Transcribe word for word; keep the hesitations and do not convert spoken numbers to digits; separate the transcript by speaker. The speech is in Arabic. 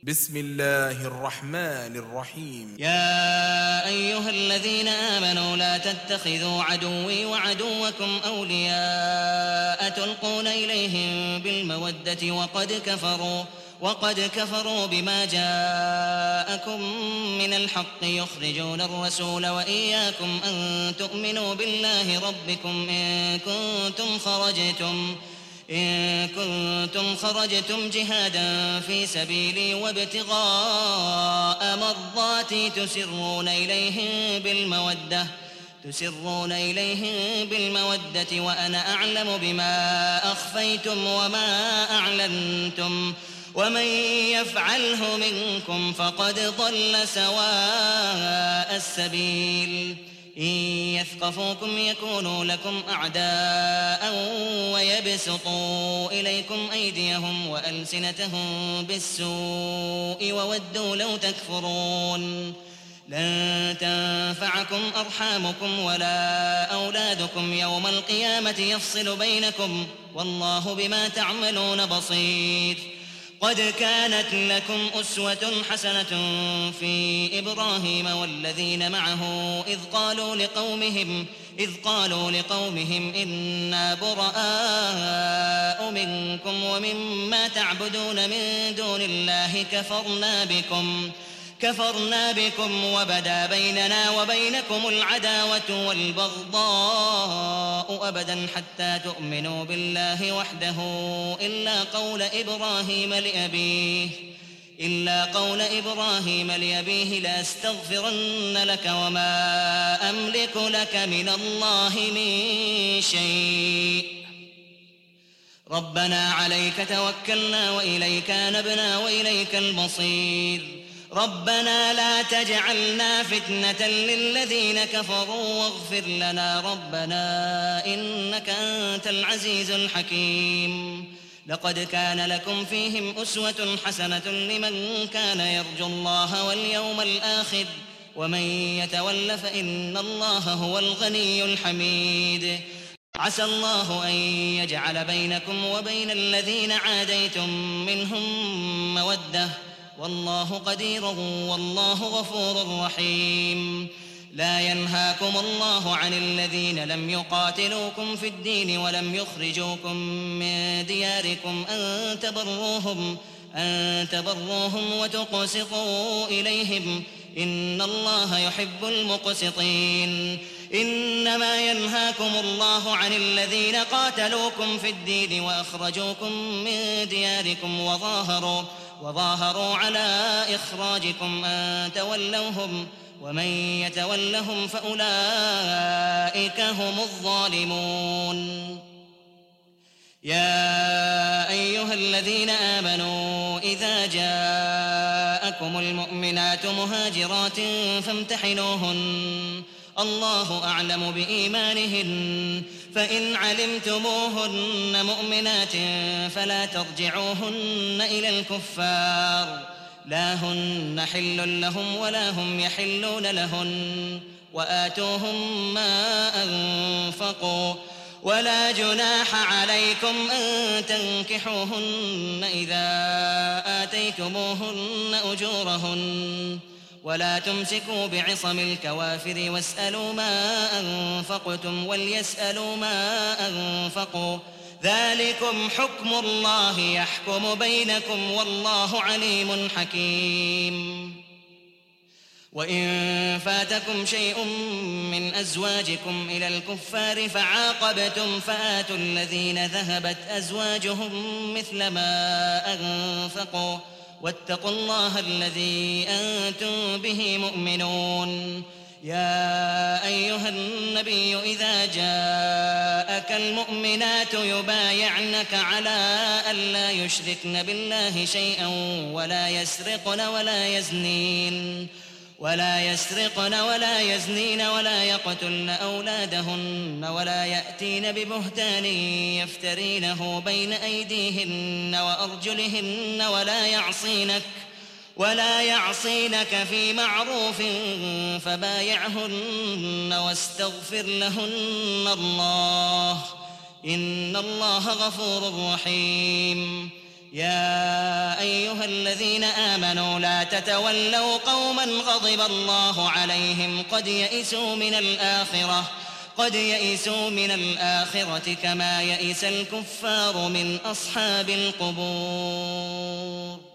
Speaker 1: بسم الله الرحمن الرحيم.
Speaker 2: يا أيها الذين آمنوا لا تتخذوا عدوي وعدوكم أولياء تلقون إليهم بالمودة وقد كفروا وقد كفروا بما جاءكم من الحق يخرجون الرسول وإياكم أن تؤمنوا بالله ربكم إن كنتم خرجتم إن كنتم خرجتم جهادا في سبيلي وابتغاء مرضاتي تسرون إليهم بالمودة تسرون إليهم بالمودة وأنا أعلم بما أخفيتم وما أعلنتم ومن يفعله منكم فقد ضل سواء السبيل إن يثقفوكم يكونوا لكم أعداء ويبسطوا إليكم أيديهم وألسنتهم بالسوء وودوا لو تكفرون لن تنفعكم أرحامكم ولا أولادكم يوم القيامة يفصل بينكم والله بما تعملون بصير. قد كانت لكم أسوة حسنة في إبراهيم والذين معه إذ قالوا لقومهم إذ قالوا لقومهم إنا براء منكم ومما تعبدون من دون الله كفرنا بكم كفرنا بكم وبدا بيننا وبينكم العداوة والبغضاء أبدا حتى تؤمنوا بالله وحده إلا قول إبراهيم لأبيه إلا قول إبراهيم لأبيه لأستغفرن لك وما أملك لك من الله من شيء ربنا عليك توكلنا وإليك أنبنا وإليك المصير. ربنا لا تجعلنا فتنة للذين كفروا واغفر لنا ربنا إنك أنت العزيز الحكيم. لقد كان لكم فيهم أسوة حسنة لمن كان يرجو الله واليوم الآخر ومن يتول فإن الله هو الغني الحميد. عسى الله أن يجعل بينكم وبين الذين عاديتم منهم مودة والله قدير والله غفور رحيم. لا ينهاكم الله عن الذين لم يقاتلوكم في الدين ولم يخرجوكم من دياركم أن تبروهم أن تبروهم وتقسطوا إليهم إن الله يحب المقسطين. إنما ينهاكم الله عن الذين قاتلوكم في الدين وأخرجوكم من دياركم وظاهروا وظاهروا على إخراجكم أن تولوهم ومن يتولهم فأولئك هم الظالمون. يا أيها الذين آمنوا إذا جاءكم المؤمنات مهاجرات فامتحنوهن الله أعلم بإيمانهن فإن علمتموهن مؤمنات فلا ترجعوهن إلى الكفار لا هن حل لهم ولا هم يحلون لهن وآتوهم ما أنفقوا ولا جناح عليكم أن تنكحوهن إذا آتيتموهن أجورهن ولا تمسكوا بعصم الكوافر واسألوا ما أنفقتم وليسألوا ما أنفقوا ذلكم حكم الله يحكم بينكم والله عليم حكيم. وإن فاتكم شيء من أزواجكم إلى الكفار فعاقبتم فآتوا الذين ذهبت أزواجهم مثل ما أنفقوا واتقوا الله الذي أنتم به مؤمنون. يا أيها النبي إذا جاءك المؤمنات يبايعنك على ألا يشركن بالله شيئا ولا يسرقن ولا يزنين ولا يسرقن ولا يزنين ولا يقتلن أولادهن ولا يأتين ببهتان يفترينه بين أيديهن وأرجلهن ولا يعصينك ولا يعصينك في معروف فبايعهن واستغفر لهن الله إن الله غفور رحيم. يا أيها الذين آمنوا لا تتولوا قوما غضب الله عليهم قد يئسوا من الآخرة قد يئسوا من الآخرة كما يئس الكفار من أصحاب القبور.